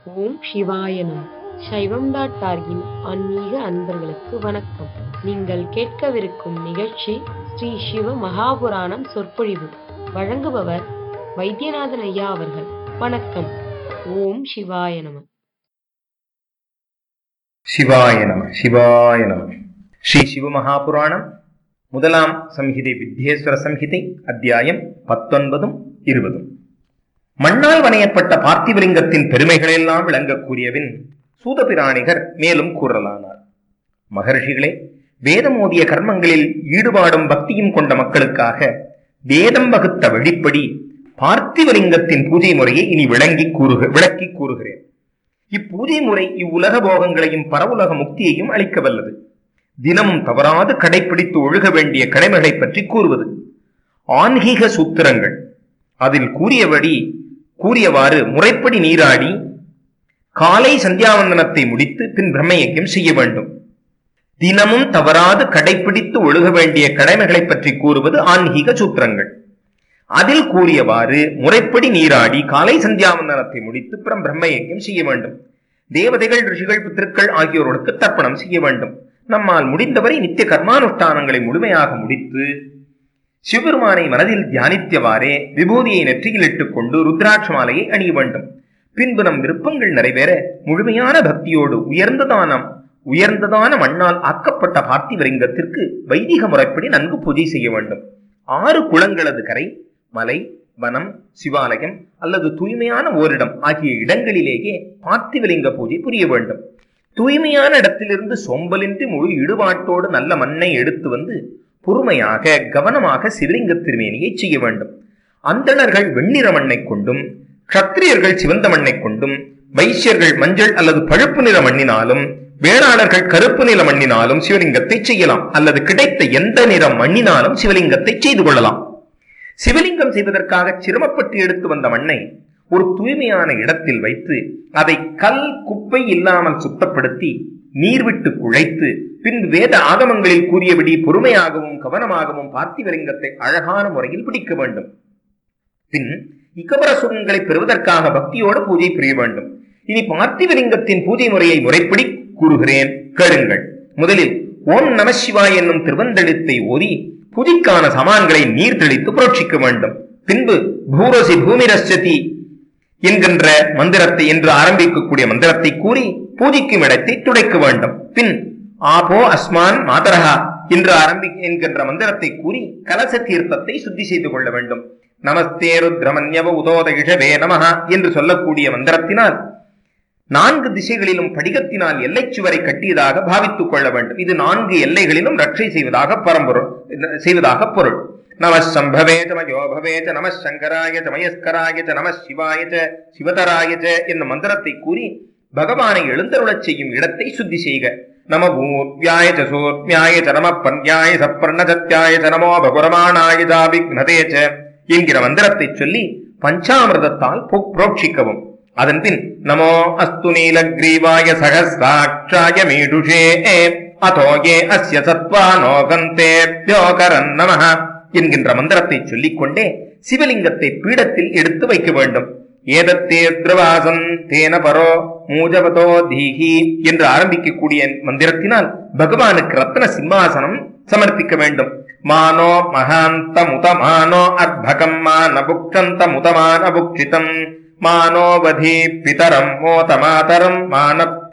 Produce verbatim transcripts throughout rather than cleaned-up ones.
ஓம் சிவாய நம. சைவம் டாட் டார்கின் ஆன்மீக அன்பர்களுக்கு வணக்கம். நீங்கள் கேட்கவிருக்கும் நிகழ்ச்சி ஸ்ரீ சிவ மகாபுராணம் சொற்பொழிவு. வழங்குபவர் வைத்தியநாதன் ஐயா அவர்கள். வணக்கம். ஓம் சிவாய நம. சிவாய நம. சிவாய நம. ஸ்ரீ சிவ மகாபுராணம் முதலாம் சம்ஹிதை வித்யேஸ்வர சம்ஹிதை அத்தியாயம் பத்தொன்பதும் இருபதும். மண்ணால் வணையப்பட்ட பார்த்திவலிங்கத்தின் பெருமைகளெல்லாம் விளங்கக்கூடியவின் சூதபிராணிகர் மேலும் கூறலானார். மகர்ஷிகளே, வேதமோதிய கர்மங்களில் ஈடுபாடும் பக்தியும் கொண்ட மக்களுக்காக வேதம் வகுத்த வழிப்படி பார்த்திவலிங்கத்தின் பூஜை முறையை இனி விளங்கி கூறுக விளக்கி கூறுகிறேன். இப்பூஜை முறை இவ்வுலக போகங்களையும் பரவுலக முக்தியையும் அளிக்க வல்லது. தினமும் தவறாது கடைபிடித்து ஒழுக வேண்டிய கடமைகளை பற்றி கூறுவது. ஆன்மீக சூத்திரங்கள் அதில் கூறியபடி கூறியவாறு முறைப்படி நீராடி காலை சந்தியாவந்தனத்தை முடித்து பின் பிரம்மயஜ்ஞம் செய்ய வேண்டும். தினமும் தவறாது கடைபிடித்து ஒழுக வேண்டிய கடமைகளை பற்றி கூறுவது ஆன்மீக சூத்திரங்கள். அதில் கூறியவாறு முறைப்படி நீராடி காலை சந்தியாவந்தனத்தை முடித்து பிறம் பிரம்மயஜ்ஞம் செய்ய வேண்டும். தேவதைகள், ரிஷிகள், பித்திருக்கள் ஆகியோருக்கு தர்ப்பணம் செய்ய வேண்டும். நம்மால் முடிந்தவரை நித்திய கர்மானுஷ்டானங்களை முழுமையாக முடித்து சிவபெருமானை மனதில் தியானித்தவாறே விபூதியை நெற்றியில் இட்டுக் கொண்டு ருத்ராட்ச மாலையை அணிய வேண்டும். பின்பு நம் விருப்பங்கள் நிறைவேற முழுமையான பக்தியோடு உயர்ந்ததான உயர்ந்ததான மண்ணால் ஆக்கப்பட்ட பார்த்திவலிங்கத்திற்கு வைதிக முறைப்படி நன்கு பூஜை செய்ய வேண்டும். ஆறு குளங்களது கரை, மலை, வனம், சிவாலயம் அல்லது தூய்மையான ஓரிடம் ஆகிய இடங்களிலேயே பார்த்திவலிங்க பூஜை புரிய வேண்டும். தூய்மையான இடத்திலிருந்து சோம்பலின்றி முழு ஈடுபாட்டோடு நல்ல மண்ணை எடுத்து வந்து பொறுமையாக கவனமாக சிவலிங்க திருமேனியை செய்ய வேண்டும். அந்தணர்கள் வெண்ணிற மண்ணை கொண்டும், க்ஷத்திரியர்கள் சிவந்த மண்ணை கொண்டும், வைசியர்கள் மஞ்சள் அல்லது பழுப்பு நிற மண்ணினாலும், வேளாளர்கள் கருப்பு நிற மண்ணினாலும் சிவலிங்கத்தை செய்யலாம். அல்லது கிடைத்த எந்த நிற மண்ணினாலும் சிவலிங்கத்தை செய்து கொள்ளலாம். சிவலிங்கம் செய்வதற்காக சிரமப்பட்டு எடுத்து வந்த மண்ணை ஒரு தூய்மையான இடத்தில் வைத்து அதை கல் குப்பை இல்லாமல் சுத்தப்படுத்தி நீர் விட்டு குழைத்து பின் வேத ஆகமங்களில் கூறியபடி பொறுமையாகவும் கவனமாகவும் பார்த்திவலிங்கத்தை அழகான முறையில் பிடிக்க வேண்டும். பின் இக்கபர சுகங்களை பெறுவதற்காக பக்தியோடு பூஜை புரிய வேண்டும். இனி பார்த்திவலிங்கத்தின் பூஜை முறையை முறைப்படி கூறுகிறேன், கேளுங்கள். முதலில் ஓம் நம சிவாய் என்னும் திருவந்தெழுத்தை ஓதி பூஜைக்கான சமான்களை நீர் தெளித்து புரோட்சிக்க வேண்டும். பின்பு பூரசி பூமிரஸ்யதி என்கின்ற மந்திரத்தை என்று ஆரம்பிக்கக்கூடிய மந்திரத்தை கூறி பூஜைக்கும் இடத்தை துடைக்க வேண்டும். பின் ஆபோ அஸ்மான் மாதரஹா என்று ஆரம்பி என்கின்ற மந்திரத்தை கூறி கலச தீர்த்தத்தை சுத்தி செய்து கொள்ள வேண்டும். நமஸ்தே ருத்ரமன்யவ உதோதகிஷவே நமஹா என்று சொல்லக்கூடிய மந்திரத்தினால் நான்கு திசைகளிலும் படிகத்தினால் எல்லை சுவரை கட்டியதாக பாவித்துக் கொள்ள வேண்டும். இது நான்கு எல்லைகளிலும் ரட்சை செய்வதாக பரம்பொருள் செய்வதாக பொருள். நம சம்பவேச்ச மயோபவேச்ச நம சங்கராயச்ச மயஸ்கராயச்ச நம சிவாயச்ச சிவதராயச்ச என்ற மந்திரத்தை கூறி பகவானை எழுந்தருளச் செய்யும் இடத்தை சுத்தி செய்க. நம பூர்வியாயச்ச சூர்வியாயச்ச நம பன்யாய சப்ரணசத்யாயச்ச நமோ பகுரமானாயதாபிக்னதேச்ச என்கிற மந்திரத்தை சொல்லி பஞ்சாமிர்தத்தால் புரோட்சிக்கவும். அதன் பின் நமோ அஸ்து நீலக்ரீவாய சகஸ்ராட்சாய மீடுஷே அதோயே அஸ்ய சத்வானோகந்தே யோகரன் நமஹ என்கின்ற மந்திரத்தை சொல்லிக்கொண்டே சிவலிங்கத்தை பீடத்தில் எடுத்து வைக்க வேண்டும். ஏதத்தே திரவாசம் தேன பரோ மூஜவதோ தீஹி என்று ஆரம்பிக்கக்கூடிய மந்திரத்தினால் பகவானுக்கு ரத்ன சிம்மாசனம் சமர்ப்பிக்க வேண்டும். மானோ மகாந்த முதமானோ அர்பகம் மான புக்ஷந்த முதமான புக்ஷிதம் மானோவதி பிதரம் மோதமாதரம் மான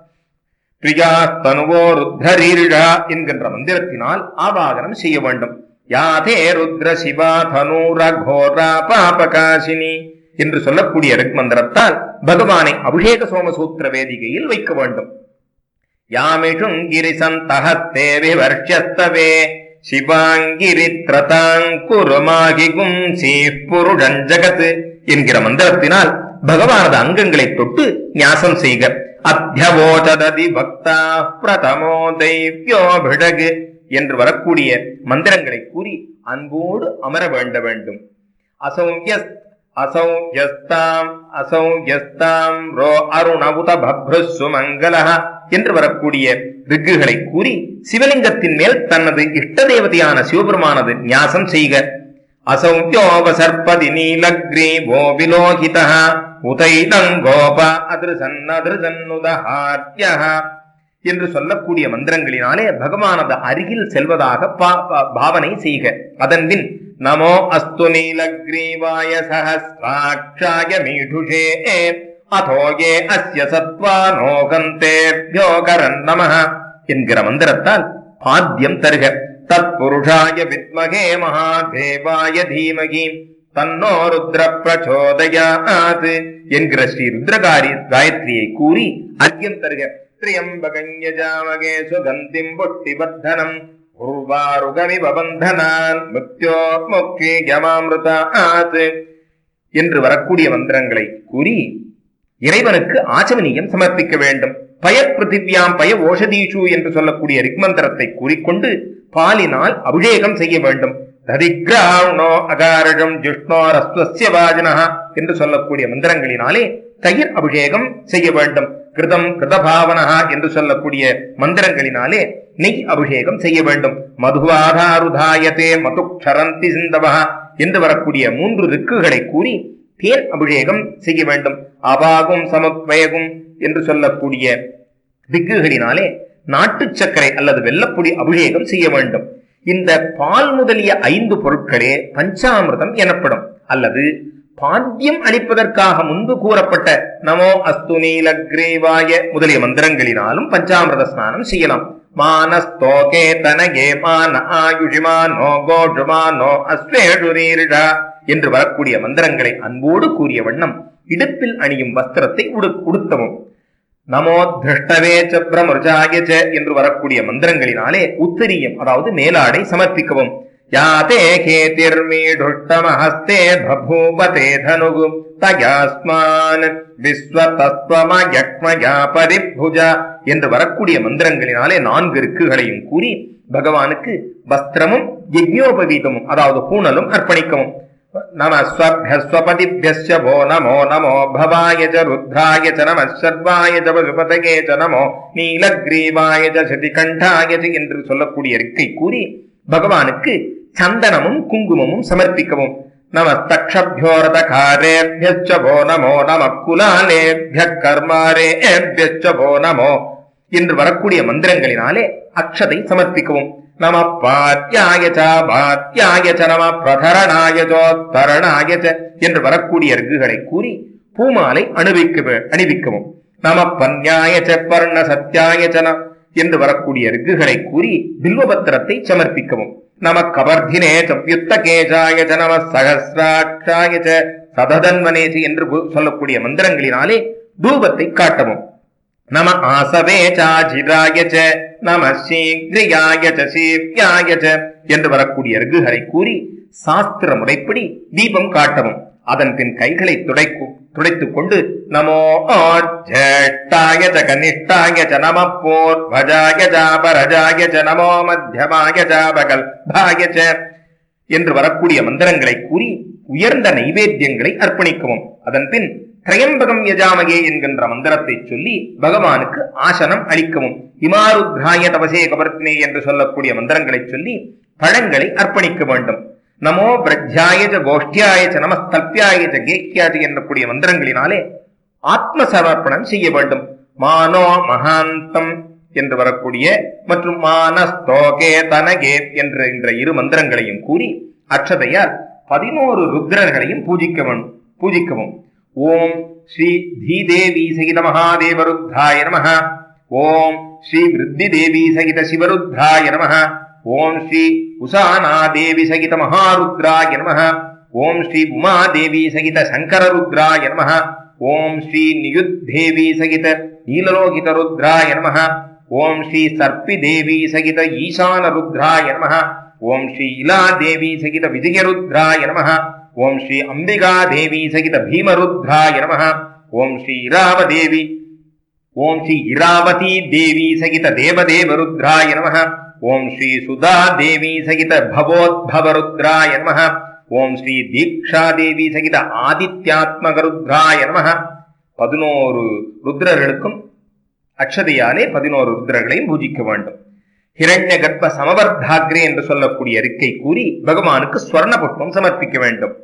பிரியாஸ்தனுவோ ருத்ரீர்ஷா என்கின்ற மந்திரத்தினால் ஆவாகனம் செய்ய வேண்டும். யாதே ருத்ர சிவா தனூரகோரா பாபகாசினி என்று சொல்லக்கூடிய ரிக் மந்திரத்தால் பகவானை அபிஷேக சோமசூத்திர வேதிகையில் வைக்க வேண்டும். யாமிஷுங்கிரி சந்தஹத்தே விவர்ஷ்யஸ்தவே சிவாங்கிரி த்ரதாங்குருமாகி கும்சி புருஷன் ஜகத் என்கிற மந்திரத்தினால் பகவானது அங்கங்களை தொட்டு ஞாசம் செய்க. அத்யவோசததி பக்தா பிரதமோ தைவ்யோ பிடகு என்று வரக்கூடிய மந்திரங்களை கூறி அன்போடு அமர வேண்ட வேண்டும். அசௌயஸ் அசௌயஸ்தாம் அசௌயஸ்தாம் ரோ அருணவுத பப்ருசு மங்களஹ என்று வரக்கூடிய ரிக்குகளை கூறி சிவலிங்கத்தின் மேல் தனது இஷ்ட தேவதையான சிவபெருமானது ஞாசம் செய்க. அசௌயோவசர்பதி நீலக்ரீவோ விலோகிதஹ உதைதங்கோப அதிருசன் அதிருசன்னுதஹாத்யஹ என்று சொல்லக்கூடிய மந்திரங்களினாலே பகவானது அருகில் செல்வதாக பாவனை செய்க. அதன்பின் நமோ அஸ்து நீலக்ரீவாய சஹஸ்ராட்சாய மீடுஷே அதோயே அஸ்ய சத்வானோகந்தேப்யோ கரன் நமஹ என்கிற மந்திரத்தால் பாத்தியம் தருக. தத் புருஷாய வித்மகே மகாதேவாய தீமகி தன்னோ ருத்ர பிரச்சோதயாத் என்கிற ஸ்ரீ ருத்ரகாரி காயத்ரியை கூறி அர்க்கியம் தருக. திரியம்பகஞ்யஜாமகே சுகந்திம் பொட்டிவர்தனம் உர்வாருகமிவ பந்தனான் மிருத்யோ முக்தி யமாம்ருதாத் என்று வரக்கூடிய மந்திரங்களை கூறி இறைவனுக்கு ஆச்சமனியம் சமர்ப்பிக்க வேண்டும். பய பிருத்திவியாம் பய ஓஷதீஷு என்று சொல்லக்கூடிய ரிக்மந்திரத்தை கூறிக்கொண்டு பாலினால் அபிஷேகம் செய்ய வேண்டும். ததிக்ராவ்ணோ அகாரஜம் ஜுஷ்ணோரஸ்வஸ்ய வாஜனஹ என்று சொல்லக்கூடிய மந்திரங்களினாலே தயிர் அபிஷேகம் செய்ய வேண்டும். கிருதம் கிருதபாவனஹா என்று சொல்லக்கூடிய மந்திரங்களினாலே நெய் அபிஷேகம் செய்ய வேண்டும். மதுவாதாருதாயத்தே மதுக்ஷரந்தி சிந்தவஹ என்று வரக்கூடிய மூன்று ரிக்குகளை கூறி தேன் அபிஷேகம் செய்ய வேண்டும். அபாகும் சமுத்வயகும் என்று சொல்லக்கூடிய திக்குகளினாலே நாட்டு சர்க்கரை அல்லது வெள்ளப்பொடி அபிஷேகம் செய்ய வேண்டும். இந்த பால் முதலிய ஐந்து பொருட்களே பஞ்சாமிர்தம் எனப்படும். அல்லது பாத்தியம் அளிப்பதற்காக முன்பு கூறப்பட்ட நமோ அஸ்து நீலக்ரீவாய முதலிய மந்திரங்களினாலும் பஞ்சாமிர்த ஸ்நானம் செய்யலாம். மானஸ்தோகே தனகே மான ஆயுஷிமானோ கோஷுமானோ அஸ்வேஷுரீரிடா என்று வரக்கூடிய மந்திரங்களை அன்போடு கூறிய வண்ணம் இடுப்பில் அணியும் வஸ்திரத்தை உடுத்தவும். நமோ திருஷ்டவே சப்ரமருஜாயச்ச என்று வரக்கூடிய மந்திரங்களினாலே உத்தரியம் அதாவது மேலாடை சமர்ப்பிக்கவும். யாதே கேதிர்மீடுஷ்டமஹஸ்தே பபூபதே தனுகு தயாஸ்மான் விஸ்வதஸ்வமயக்மயா பரிபுஜா என்று வரக்கூடிய மந்திரங்களினாலே நான்கு ரிக்குகளையும் கூறி பகவானுக்கு வஸ்திரமும் யஜ்ஞோபவீதமும் அதாவது பூணலும் அர்ப்பணிக்கவும். நம ஸ்வப்யஸ்வபதிப்யஸ்ய வோ நமோ நமோ பவாய ச ருத்ராய ச நம சர்வாய ச பசுபதகே ச நமோ நீலக்ரீவாய ச சதிகண்டாய ச என்று சொல்லக்கூடிய ரிக்கை கூறி பகவானுக்கு சந்தனமும் குங்குமமும் சமர்ப்பிக்கவும். நமஸ்தக்ஷப்யோரதகாரேப்யஸ்ச வோ நமோ நமः குலாலேப்யக் கர்மாரேப்யஸ்ச வோ நமோ என்று வரக்கூடிய மந்திரங்களினாலே அக்ஷதை சமர்ப்பிக்கவும். நம பாத்யாய ச பாத்யாய ச நம பிரதரணாய சோத்தரணாய ச என்று வரக்கூடிய ரிக்குகளை கூறி பூமாலை அணிவிக்க அணிவிக்கவும். நம பன்யாய ச பர்ண சத்யாய ச என்று வரக்கூடிய ரிக்குகளை கூறி பில்வபத்திரத்தை சமர்ப்பிக்கவும். நம கபர்தினே சப்யுத்தகேஜாய ச நம சகசிராட்சாய ச சததன்வனேசி என்று சொல்லக்கூடிய மந்திரங்களினாலே தூபத்தை காட்டவும். நம ஆசவே சாஜிராய ச நம சீக்ரியாய ச சீவ்யாய ச என்று வரக்கூடிய ரிக்குகளை கூறி சாஸ்திர முறைப்படி தீபம் காட்டவும். அதன் பின் கைகளை துடைக்கும் துடைத்துக் கொண்டு நமோ ஜேஷ்டாய ச கனிஷ்டாய ச நம பூர்வஜாய ச பரஜாய ச நமோ மத்தியமாய ச பகல்பாய ச என்று வரக்கூடிய மந்திரங்களை கூறி உயர்ந்த நைவேத்தியங்களை அர்ப்பணிக்கவும். அதன் பின் திரையம்பகம் யஜாமகே என்கின்ற மந்திரத்தை சொல்லி பகவானுக்கு ஆசனம் அளிக்கவும். இமாருத்ராய தவசே கபர்த்தினே என்று சொல்லக்கூடிய மந்திரங்களை சொல்லி பழங்களை அர்ப்பணிக்க வேண்டும். நமோ பிரஜ்யாய ச கோஷ்டியாய ச நமஸ்தல்பியாய ச கேக்கியாய என்னக்கூடிய மந்திரங்களினாலே ஆத்ம சமர்ப்பணம் செய்ய வேண்டும். மானோ மகாந்தம் என்று வரக்கூடிய மற்றும் மானஸ்தோகே தனகே என்ற இந்த இரு மந்திரங்களையும் கூறி அக்ஷதையால் பதினோரு ருத்ரர்களையும் பூஜிக்கவும் பூஜிக்கவும். ஓம் ஸ்ரீ தீதேவி சகித மகாதேவருத்ராய நமஹ. ஓம் ஸ்ரீ விருத்தி தேவி சகித சிவருத்ராய நமஹ. ஓம் ஸ்ரீ உசானாதேவி சகித மகாருத்ராய நமஹ. ஓம் ஸ்ரீ உமாதேவி சகித சங்கரருத்ராய நமஹ. ஓம் ஸ்ரீ நியுத்தேவி சகித நீலலோகித ருத்ராய நமஹ. ஓம் ஸ்ரீ சர்ப்பி தேவி சகித ஈசான ருத்ராய நமஹ. ஓம் ஸ்ரீ இலா தேவி சகித விஜயருத்ராய நமஹ. ஓம் ஸ்ரீ அம்பிகா தேவி சகித பீமருத்ராய நமஹ. ஓம் ஸ்ரீ இராவதேவி ஓம் ஸ்ரீ இராவதி தேவி சகித தேவதேவருத்ராய நமஹ. ஓம் ஸ்ரீ சுதா தேவி சகித பவோத்பவருத்ராய நமஹ. ஓம் ஸ்ரீ தீக்ஷா தேவி சகித ஆதித்யாத்மகருத்ராய நமஹ. பதினோரு ருத்ரர்களுக்கும் அக்ஷதையாலே பதினோரு ருத்ரர்களையும் பூஜிக்க வேண்டும். ஹிரண்ய கர்ப்ப சமவர்த்தாக்ரே என்று சொல்லக்கூடிய அறிக்கை கூறி பகவானுக்கு ஸ்வர்ண புஷ்பம் சமர்ப்பிக்க வேண்டும்.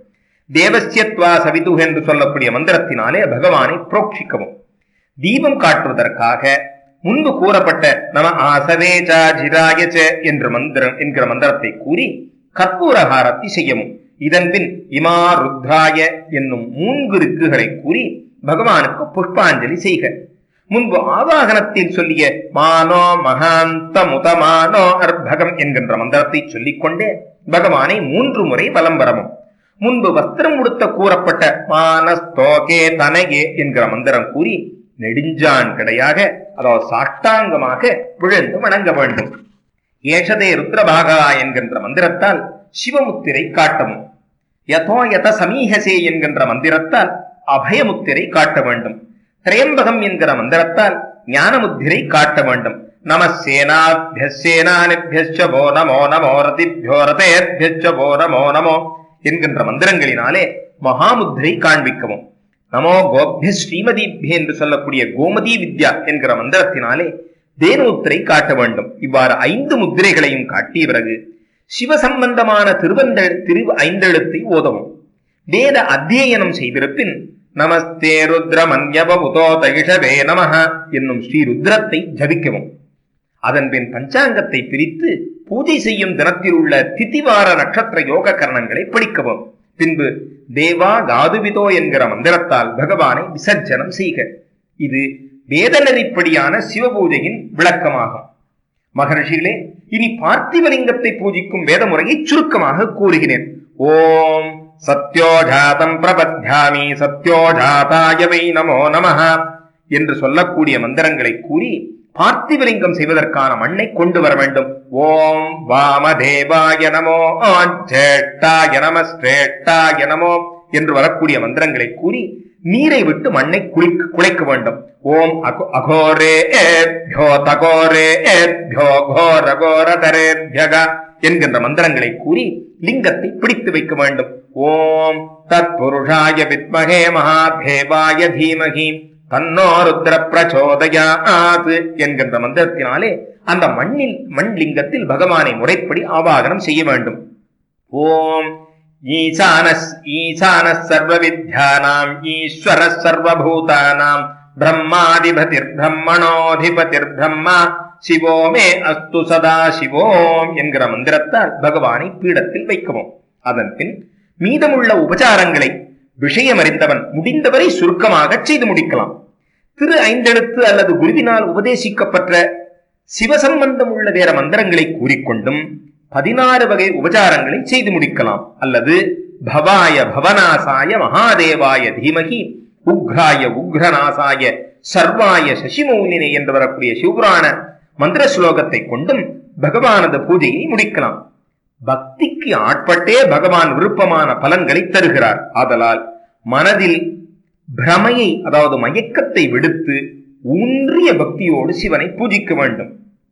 தேவசியத்வா சவிது என்று சொல்லக்கூடிய மந்திரத்தினாலே பகவானை புரோக்ஷிக்கவும். தீபம் காட்டுவதற்காக முன்பு கூறப்பட்ட நம ஆசவேச்சா ஜிராயச்ச என்ற மந்திரம் என்கிற மந்திரத்தை கூறி கற்பூரஹாரத்தை செய்யவும். இதன்பின் இமா ருத்ராய என்னும் மூன்று ரிக்குகளை கூறி பகவானுக்கு புஷ்பாஞ்சலி செய்க. முன்பு ஆவாகனத்தில் சொல்லிய மானோ மகாந்த முதமானோ அர்பகம் என்கின்ற மந்திரத்தை சொல்லிக்கொண்டே பகவானை மூன்று முறை வலம் வரவும். முன்பு வஸ்திரம் உடுத்த கூறப்பட்ட மானஸ்தோகே தனகே என்கிற மந்திரம் கூறி நெடுஞ்சான் கிடையாக, அதாவது சாஷ்டாங்கமாக விழுந்து வணங்க வேண்டும். ஏஷதே ருத்ரபாகா என்கின்ற மந்திரத்தால் சிவமுத்திரை காட்டவும். யதோ யத சமீஹசே என்கின்ற மந்திரத்தால் அபயமுத்திரை காட்ட வேண்டும். திரையம்பகம் என்கிற மந்திரத்தால் ஞானமுத்திரை காட்ட வேண்டும். நம சேனாபியசேனானிபியஸ்ச போ நமோ நமோ ரதிபியோ ரதேபியஸ்ச போ நமோ நமோ என்கின்ற மந்திரங்களினாலே மகாமுத்திரை காண்பிக்கவும். நமோ கோபிய ஸ்ரீமதிபிய என்று சொல்லக்கூடிய கோமதி வித்யா என்கிற மந்திரத்தினாலே தேனூத்திரை காட்ட வேண்டும். இவ்வாறு ஐந்து முத்திரைகளையும் காட்டிய பிறகு சிவசம்பந்தமான திருவந்த திரு ஐந்தெழுத்தை ஓதவும். வேத அத்தியனம் செய்திருப்பின் நமஸ்தே ருத்ர மன்யபுதோ தைஷவே நமஹ என்னும் ஸ்ரீ ருத்ரத்தை ஜபிக்கவும். அதன்பின் பஞ்சாங்கத்தை பிரித்து பூஜை செய்யும் தினத்தில் உள்ள திதிவார நட்சத்திர யோக கரணங்களை படிக்கவும். பின்பு தேவா காதுவிதோ என்கிற மந்திரத்தால் பகவானை விசர்ஜனம் செய்க. இது வேத நெறிப்படியான சிவபூஜையின் விளக்கமாகும். மகர்ஷிகளே, இனி பார்த்திவலிங்கத்தை பூஜிக்கும் வேத முறையை சுருக்கமாக கூறுகிறேன். ஓம் சத்யோஜாதம் பிரபத்யாமி சத்யோஜாதாய வை நமோ நமஹ என்று சொல்லக்கூடிய மந்திரங்களை கூறி பார்த்திவலிங்கம் செய்வதற்கான மண்ணை கொண்டு வர வேண்டும். ஓம் வாமதேவாய நமோ ஜேஷ்டாய நம ஸ்ரேஷ்டாய நமோ என்று வரக்கூடிய மந்திரங்களை கூறி நீரை விட்டு மண்ணை குளிக்க குலைக்க வேண்டும். ஓம் அகோரே ஏப்யோ தகோரே ஏப்யோ கோர கோரதரேப்யக என்கின்ற மந்திரங்களை கூறி லிங்கத்தை பிடித்து வைக்க வேண்டும். ஓம் தத் புருஷாய வித்மஹே மகாதேவாய தீமஹி தன்னோ ருத்ர பிரச்சோதயாத் என்கின்ற மந்திரத்தினாலே அந்த மண்ணில் மண் லிங்கத்தில் பகவானை முறைப்படி ஆவாகனம் செய்ய வேண்டும். ஓம் ஈசானஸ் ஈசானஸ் சர்வ வித்யானாம் ஈஸ்வரஸ் சர்வபூதானாம் பிரம்மாதிபதிர் பிரம்மணோதிபதிர் பிரம்மா சிவோமே அஸ்து சதா சிவோம் என்கிற மந்திரத்தால் பகவானை பீடத்தில் வைக்கவும். அதன் பின் மீதமுள்ள உபச்சாரங்களை விஷயம் அறிந்தவன் முடிந்தவரை சுருக்கமாக செய்து முடிக்கலாம். திரு ஐந்தெழுத்து அல்லது குருவினால் உபதேசிக்கப்பட்ட சிவசம்பந்தம் உள்ள வேற மந்திரங்களை கூறிக்கொண்டும் பதினாறு வகை உபச்சாரங்களை செய்து முடிக்கலாம். அல்லது பவாய பவநாசாய மகாதேவாய தீமகி உக்ராய உக்ரநாசாய சர்வாய சசிமௌலினே என்று வரக்கூடிய சிவபுராண மந்திர ஸ்லோகத்தை கொண்டும் பகவானது பூஜையை முடிக்கலாம். பக்திக்கு ஆட்பட்டே பகவான் விருப்பமான பலன்களை தருகிறார். ஆதலால் மனதில் பிரமையை, அதாவது மயக்கத்தை விடுத்து ஊன்றிய பக்தியோடு சிவனை பூஜிக்க வேண்டும்.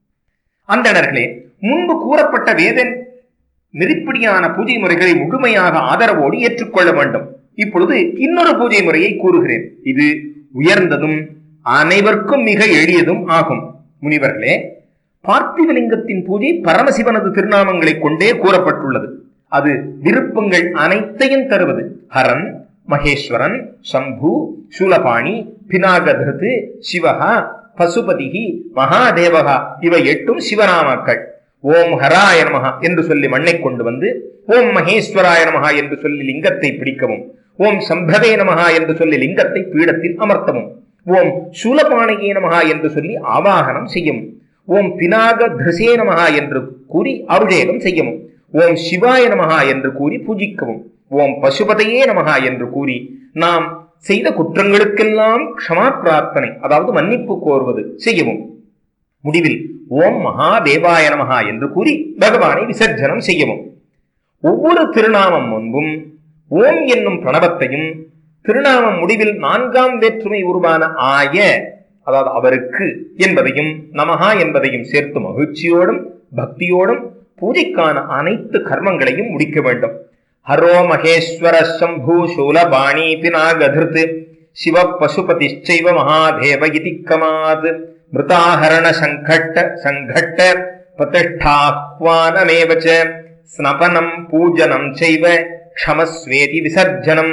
அந்தணர்களே, முன்பு கூறப்பட்ட வேத நெறிப்படியான பூஜை முறைகளை முழுமையாக ஆதரவோடு ஏற்றுக்கொள்ள வேண்டும். இப்பொழுது இன்னொரு பூஜை முறையை கூறுகிறேன். இது உயர்ந்ததும் அனைவருக்கும் மிக எளியதும் ஆகும். முனிவர்களே, பார்த்திவலிங்கத்தின் பூஜை பரமசிவனது திருநாமங்களை கொண்டே கூறப்பட்டுள்ளது. அது விருப்பங்கள் அனைத்தையும் தருவது. ஹரன், மகேஸ்வரன், சம்பு, சூலபாணி, பினாகதிருத்து, சிவஹா, பசுபதிகி, மகாதேவகா இவை எட்டும் சிவநாமாக்கள். ஓம் ஹராய நமஹா என்று சொல்லி மண்ணை கொண்டு வந்து ஓம் மகேஸ்வராய நமஹா என்று சொல்லி லிங்கத்தை பிடிக்கவும். ஓம் சம்பவே நமஹா என்று சொல்லி லிங்கத்தை பீடத்தில் அமர்த்தவும். ஓம் சூலபாணியே நமஹா என்று சொல்லி ஆவாகனம் செய்யவும். ஓம் பினாக திருசே நமஹா என்று கூறி அபிஷேகம் செய்யவும். ஓம் சிவாய நமஹா என்று கூறி பூஜிக்கவும். ஓம் பசுபதையே நமஹா என்று கூறி நாம் செய்த குற்றங்களுக்கெல்லாம் க்ஷமா பிரார்த்தனை, அதாவது மன்னிப்பு கோருவது செய்யவும். முடிவில் ஓம் மகாதேவாய நமஹா என்று கூறி பகவானை விசர்ஜனம் செய்யவும். ஒவ்வொரு திருநாமம் முன்பும் ஓம் என்னும் பிரணவத்தையும் திருநாமம் முடிவில் நான்காம் வேற்றுமை உருவான ஆய, அதாவது அவருக்கு என்பதையும் நமஹா என்பதையும் சேர்த்து மகிழ்ச்சியோடும் பக்தியோடும் பூஜைக்கான அனைத்து கர்மங்களையும் முடிக்க வேண்டும். ஹரோ மகேஸ்வர சம்பூ சூலபாணி பினாகதிருத் சிவ பசுபதிச்சைவ மகாதேவ இதி கமாத் மிருதாஹரண சங்கட்ட சங்கட்ட பிரதிஷ்டாஹ்வானமேவ ச ஸ்னபனம் பூஜனம் செய்வ க்ஷமஸ்வேதி விசர்ஜனம்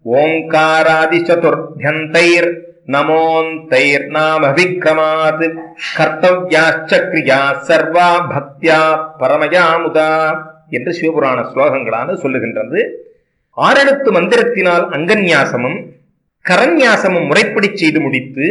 ஓங்காராதி சதுர்த்யந்தைர் நமோந்தைர் நாமவிக்ரமாத் கர்த்தவ்யாச்ச கிரியா சர்வா பக்தியா பரமயாமுதா என்று சிவபுராண ஸ்லோகங்களான சொல்லுகின்றது. ஆறெழுத்து மந்திரத்தினால் அங்கன்யாசமும் கரன்யாசமும் முறைப்படி செய்து முடித்து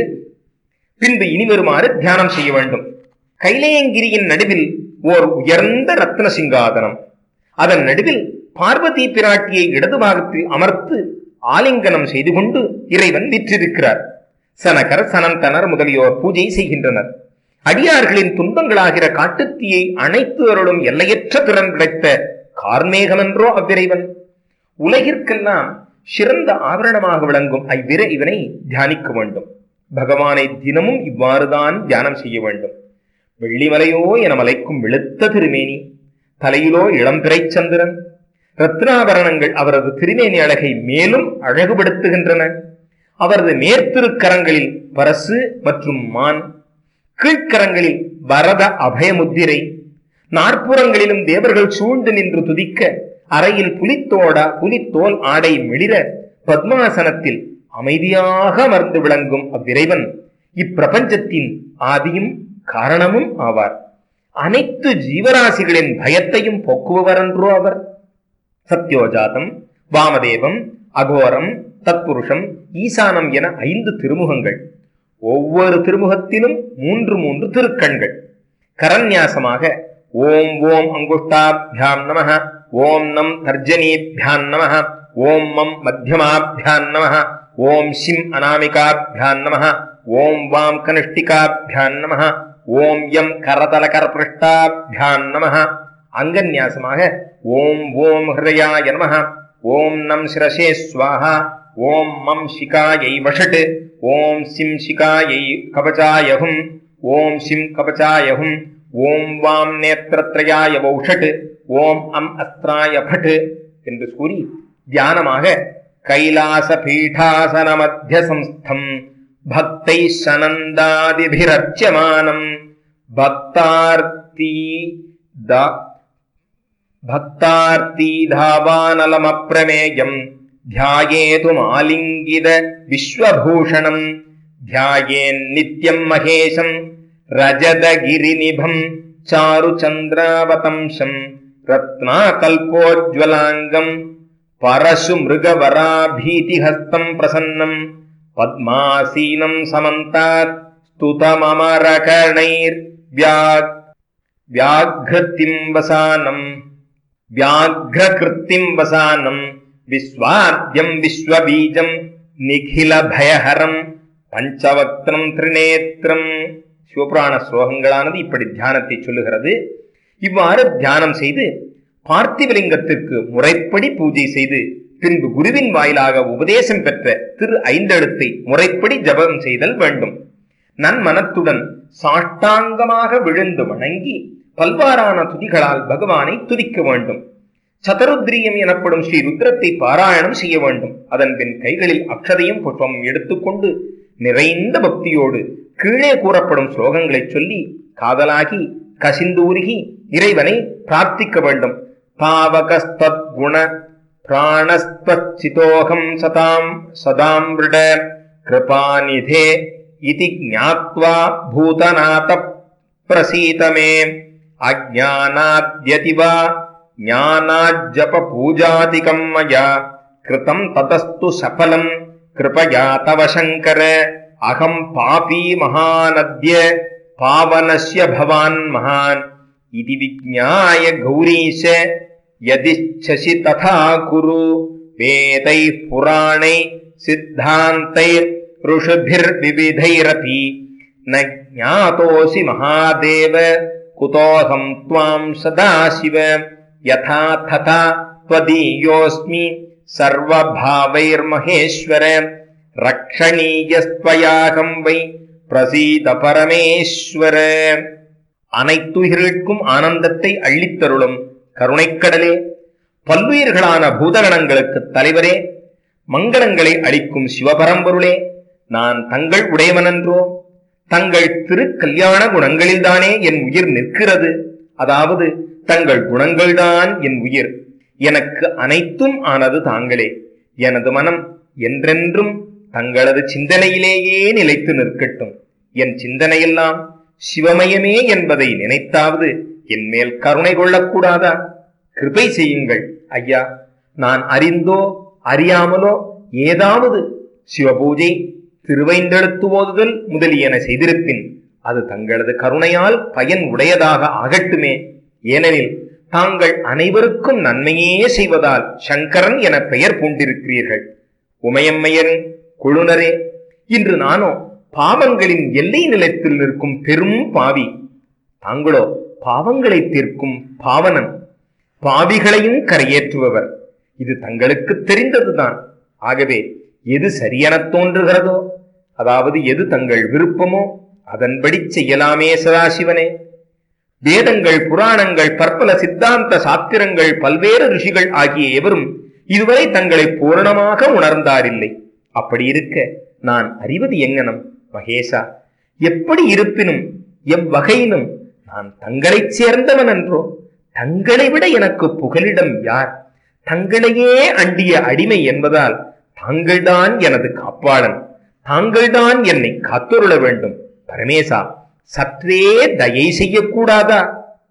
பின்பு இனி வருமாறு தியானம் செய்ய வேண்டும். கைலேயங்கிரியின் நடுவில் ஓர் உயர்ந்த ரத்ன சிங்காதனம், அதன் நடுவில் பார்வதி பிராட்டியை இடது பாகத்தில் அமர்த்து ஆலிங்கனம் செய்து கொண்டு இறைவன் விற்றிருக்கிறார். சனகர் சனந்தனர் முதலியோர் பூஜை செய்கின்றனர். அடியார்களின் துன்பங்களாகிற காட்டுத்தீயை அணைத்து அருளும் எல்லையற்ற திறன் கிடைத்த கார்மேகமென்றோ அவ்விரைவன். உலகிற்கெல்லாம் சிறந்த ஆபரணமாக விளங்கும் அவ்விர இவனை தியானிக்க வேண்டும். பகவானை தினமும் இவ்வாறுதான் தியானம் செய்ய வேண்டும். வெள்ளிமலையோ என மலைக்கும் வெளுத்த திருமேனி, தலையிலோ இளம்பிறை சந்திரன், ரத்னாபரணங்கள் அவரது திருமேனி அழகை மேலும் அழகுபடுத்துகின்றன. அவரது மேற்திருக்கரங்களில் பரசு மற்றும் மான், கீழ்கரங்களில் வரத அபயமுத்திரை, நாற்புறங்களிலும் தேவர்கள் சூழ்ந்து நின்று துதிக்க அறையில் புலித்தோட புலித்தோல் ஆடை மெளிர பத்மாசனத்தில் அமைதியாக அமர்ந்து விளங்கும் அவ்விரைவன் இப்பிரபஞ்சத்தின் ஆதியும் காரணமும் ஆவார். அனைத்து ஜீவராசிகளின் பயத்தையும் போக்குபவர் என்றோ அவர். சத்யோஜாதம், வாமதேவம், அகோரம், தத்புருஷம், ஈசானம் என ஐந்து திருமுகங்கள். ஒவ்வொரு திருமுகத்திலும் மூன்று மூன்று திருக்கண்கள். கரன்யாசமாக ஓம் ஓம் அங்குஷ்டாபியாம் நமஹ, ஓம் நம் தர்ஜனீபியாம் நமஹ, ஓம் மம் மத்தியமாபியாம் நமஹ, ஓம் சிம் அநாமிகாபியாம் நமஹ, ஓம் வாம் கனிஷ்டிகாபியாம் நமஹ, ஓம் யம் கரதல கரபிருஷ்டாபியாம் நமஹ. அங்கன்யாசமாக ஓம் ஓம் ஹிருதயாய நமஹ, ஓம் நம் சிரசே ஸ்வாஹா, ஓம் மம் சிகாயை வஷட், ஓம் சிம் சிகாயை கவச்சாயஹும், ஓம் சிம் கவச்சாயஹும், ஓம் வாம் நேத்ரத்ரயாய வௌஷட், ஓம் அம் அஸ்திராய பட் என்று கூறி தியானமாக கைலாச பீடாசன மத்திய சம்ஸ்தம் பக்தை சனந்தாதிபிரர்ச்சியமானம் பக்தார்த்தி பக்தார்த்தி தாவானலமப்ரமேயம் தியாயேதும் ஆலிங்கித விஸ்வபூஷணம் தியாயேன் நித்யம் மகேஷம் ரஜதகிரிநிபம் சாரு சந்திராவதம்சம் ரத்னாகல்போஜ்வலாங்கம் பரசு மிருகவராபீதிஹஸ்தம் பிரசன்னம் பத்மாசீனம் சமந்தாத் ஸ்துதமமரகணைர் வியாக் வியாக்ருத்திம் வசானம் வியாக்ரகிருத்திம் வசானம் விஸ்வாத்யம் விஸ்வபீஜம் நிகில பயஹரம் பஞ்சவக்திரம் திரிநேத்திரம். சிவபுராண ஸ்லோகங்களானது இப்படி தியானத்தை சொல்லுகிறது. இவ்வாறு தியானம் செய்து பார்த்திவலிங்கத்திற்கு முறைப்படி பூஜை செய்து பின்பு குருவின் வாயிலாக உபதேசம் பெற்ற திரு ஐந்தெழுத்தை முறைப்படி ஜபம் செய்தல் வேண்டும். நன்மனத்துடன் சாஷ்டாங்கமாக விழுந்து வணங்கி பல்வாறான துதிகளால் பகவானை துதிக்க வேண்டும். சதருத்ரியம் எனப்படும் ஸ்ரீ ருத்ரத்தை பாராயணம் செய்ய வேண்டும். அதன் பின் கைகளில் அக்ஷதையும் புஷ்பமும் எடுத்துக்கொண்டு நிறைந்த பக்தியோடு கீழே கூறப்படும் ஸ்லோகங்களை சொல்லி காதலாகி கசிந்து உருகி இறைவனை பிரார்த்திக்க வேண்டும். பாவகஸ்தத் குண பிராணஸ்தோகம் சதாம் சதாம் விட கிருபாநிதே இதி ஞாத்வா பூதநாத பிரசீதமே அஜ்ஞானாத்யதிவா ஞானாஜ்ஜப பூஜாதிகம் மயா கிருதம் ததஸ்து சஃபலம் கிருபயா தவ சங்கர அகம் பாபி மகாநத்ய பாவனஸ்ய பவான் மகான் இதி விஜ்ஞாய கௌரீஷ யதிச்சசி ததா குரு வேதை புராணை சித்தாந்தை ருஷபிர் விவிதைரபி ந ஞாதோசி மகாதேவ குதோஹம் த்வாம் சதாசிவ யதா ததா த்வதீயோஸ்மி சர்வபாவைர்மகேஸ்வர ரக்ஷணீயஸ்த்வயாகம் வை பிரசீத பரமேஸ்வர. அனைத்துயிர்களுக்கும் ஆனந்தத்தை அள்ளித்தருளும் கருணைக்கடலே, பல்லுயிர்களான பூதகணங்களுக்கு தலைவரே, மங்களங்களை அளிக்கும் சிவபரம்பொருளே, நான் தங்கள் உடையவனன்றோ? தங்கள் திருக்கல்யாண குணங்களில்தானே என் உயிர் நிற்கிறது. அதாவது தங்கள் குணங்கள்தான் என் உயிர். எனக்கு அனைத்தும் ஆனது தாங்களே. எனது மனம் என்றென்றும் தங்களது சிந்தனையிலேயே நிலைத்து நிற்கட்டும். என் சிந்தனையெல்லாம் சிவமயமே என்பதை நினைத்தாவது என் மேல் கருணை கொள்ளக்கூடாதா? கிருபை செய்யுங்கள் ஐயா. நான் அறிந்தோ அறியாமலோ ஏதாவது சிவபூஜை, திருவைந்தெழுத்து ஓதுதல் முதலியன செய்திருப்பின் அது தங்களது கருணையால் பயன் உடையதாக ஆகட்டுமே. ஏனெனில் தாங்கள் அனைவருக்கும் நன்மையே செய்வதால் சங்கரன் என பெயர் பூண்டிருக்கிறீர்கள். உமையம்மையன் கொழுனரே, இன்று நானோ பாவங்களின் எல்லை நிலத்தில் நிற்கும் பெரும் பாவி. தாங்களோ பாவங்களை தீர்க்கும் பாவனன், பாவிகளையும் கரையேற்றுபவர். இது தங்களுக்கு தெரிந்ததுதான். ஆகவே எது சரியென தோன்றுகிறதோ, அதாவது எது தங்கள் விருப்பமோ அதன்படி செய்யலாமே சதாசிவனே. வேதங்கள், புராணங்கள், பற்பல சித்தாந்த சாத்திரங்கள், பல்வேறு ரிஷிகள் ஆகிய எவரும் இதுவரை தங்களை பூரணமாக உணர்ந்தாரில்லை. அப்படி இருக்க நான் அறிவது எங்கனம்? மகேசா, எப்படி இருப்பினும் எவ்வகையிலும் நான் தங்களை சேர்ந்தவன் என்றோ? தங்களை விட எனக்கு புகலிடம் யார்? தங்களையே அண்டிய அடிமை என்பதால் தாங்கள்தான் எனது காப்பாளன். தாங்கள்தான் என்னை காத்தொருள வேண்டும். பரமேசா, சற்றே தயை செய்யக்கூடாதா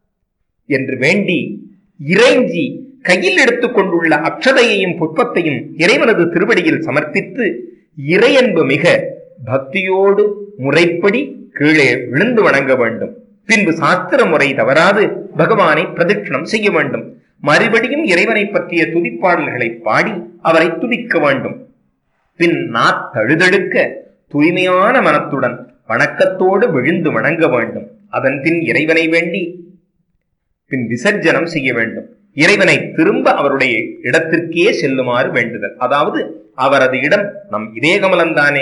என்று வேண்டி இறைஞ்சி கையில் எடுத்துக் கொண்டுள்ள அக்ஷதையையும் புஷ்பத்தையும் இறைவனது திருவடியில் சமர்ப்பித்து இறையன்பு மிக பக்தியோடு முறைப்படி கீழே விழுந்து வணங்க வேண்டும். பின்பு சாஸ்திர முறை தவறாது பகவானை பிரதட்சணம் செய்ய வேண்டும். மறுபடியும் இறைவனை பற்றிய துதிப்பாடல்களை பாடி அவரை துதிக்க வேண்டும். பின் நாத்தழுதழுக்க தூய்மையான மனத்துடன் வணக்கத்தோடு விழுந்து வணங்க வேண்டும். அதன் பின் இறைவனை வேண்டி பின் விசர்ஜனம் செய்ய வேண்டும். இறைவனை திரும்ப அவருடைய இடத்திற்கே செல்லுமாறு வேண்டுதல். அதாவது அவரது இடம் நம் இதயகமலந்தானே.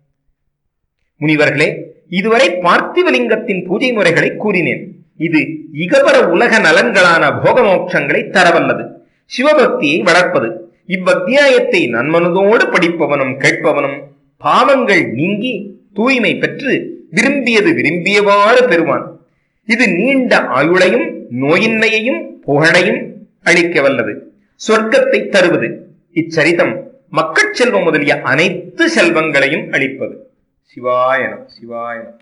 முனிவர்களே, இதுவரை பார்த்திவலிங்கத்தின் பூஜை முறைகளை கூறினேன். இது இகபர உலக நலன்களான போகமோட்சங்களை தரவல்லது, சிவபக்தியை வளர்ப்பது. இவ்வத்தியாயத்தை நன்மனதோடு படிப்பவனும் கேட்பவனும் பாவங்கள் நீங்கி தூய்மை பெற்று விரும்பியது விரும்பியவாறு பெறுவான். இது நீண்ட ஆயுளையும் நோயின்மையையும் புகழையும் அளிக்க வல்லது, சொர்க்கத்தை தருவது. இச்சரிதம் மக்கட் செல்வம் முதலிய அனைத்து செல்வங்களையும் அளிப்பது. சிவாயனம் சிவாயனம்.